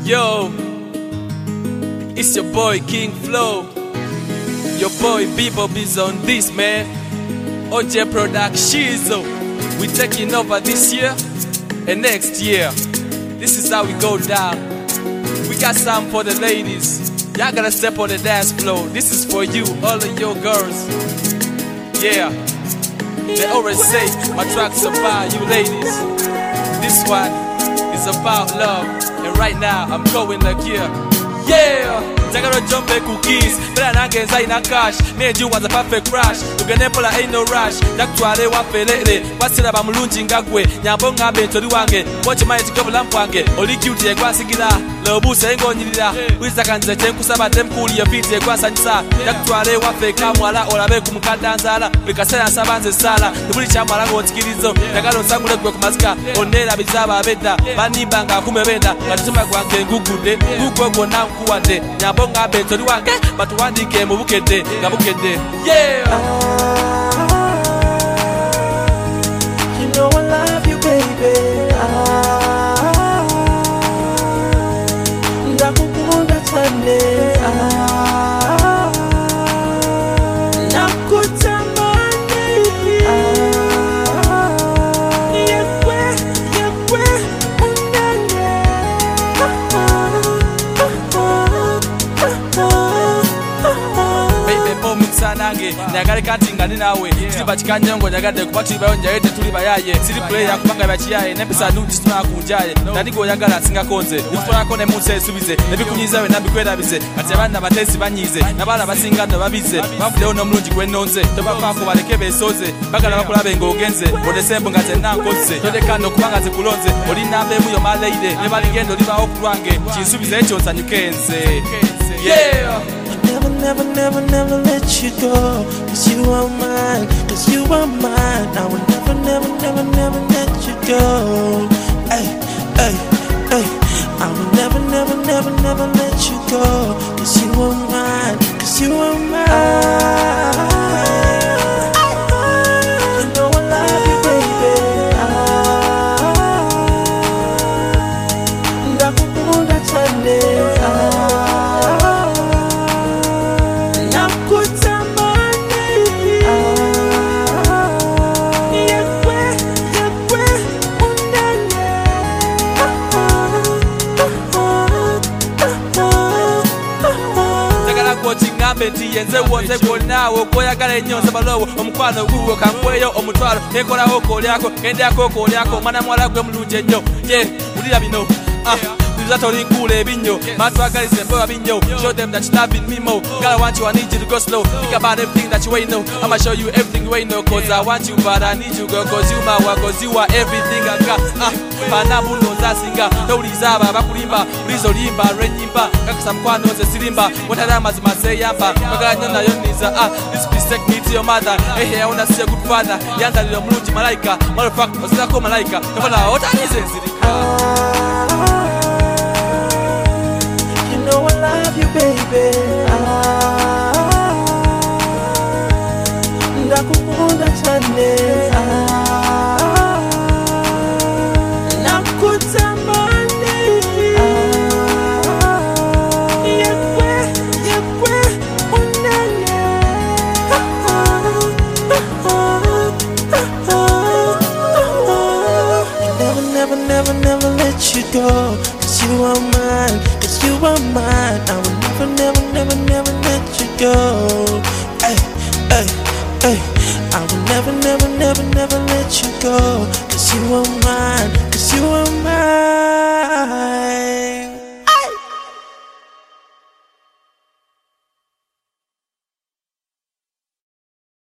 Yo, it's your boy King Flow. Your boy Bebop is on this, man. OJ Productions. We taking over this year and next year. This is how we go down. We got some for the ladies. Y'all gotta step on the dance floor. This is for you, all of your girls. Yeah. They always say my tracks are about you ladies. This one is about love. And right now I'm going like yeah. Jagaro jumpe cookies, but I get inside a cash. Made you was a perfect crash. You can never ain't no rush. Daktware wa pelele. What's it about mulunji ngagwe? Nyabonga bento duwange. Watch my couple lampange. Oli cute ye kwasigila. Lobu sengo nyilila. Wiza kanze tenku saba temkuli ya pite kwa sanisa. Daktware wa feka mwala olabe kumkandanzala. Bikasena sabanze sala. Nubuli chamala ngotikirizo. Jagaro sangule kwa kumazika. Onera bizaba benda. Bani banga kumebenda. Katuma kwange ngugude. Gugogo na mkuwate. Nyabonga bento duwange. Batu wandike mubukede. Gabukede. Yeah. You know I love you, baby. Ndakukunda cyane. Nakutamani. Yekwe unenge. Baby boy mutsanange nyagale katinga ni nawe tiba chikanyongo nyagade kubati bayonja yete tuli bayaye siri play yakubanga bachiyaye nepesa nuti tunakunjaye ndanigo yagala singa konze ukutona kone mutse subize nebikunyiza we nabikwera bize ati abana batesi banyize nabala basingana babize bavude ono mulungi gwenonze tobafako baleke besoze bagala bakulabe ngogenze odesembo ngaze nankoze todekano kubanga zikulonze oli nambe muyo maleide ne baligendo liba okulwange chinsubize echo nsanyukenze yeah. Never let you go. Cause you are mine, cause you are mine. I will never let you go. Ay. I will never let you go. Cause you are mine, cause you are mine. You know I love you, baby. Ndakukunda cyane. Beti yenze wote konawo koyagala ennyo sabalowo omukwano gugo kankweyo omutwalo ekolawo kolyako endako kolyako mwana mwala gwe mulungi ennyo ye ulira bino Zato linkule ebinyo matwagalize mboga binyo show them that you love me more girl I want you I need you to go slow think about everything that you ain't know I'ma show you everything you ain't know cause I want you but I need you girl cause you my one cause you are everything I got panabuno zasinga tolizaba bakulimba ulizo limba renyimba kakasa mkwano ze silimba watalama zimaseyamba maganyo nayo niza this please take me to your mother hey I wanna see a good father yanda lilo mulungi malaika motherfucker wasila ko malaika tafala otanize nzirika You know I love you, baby. Ndakukunda cyane. Nakutamani. Yekwe unenge. Never let you go. Cause you are mine. You are mine. I will never let you go. Ay. I will never let you go. Cause you are mine. Cause you are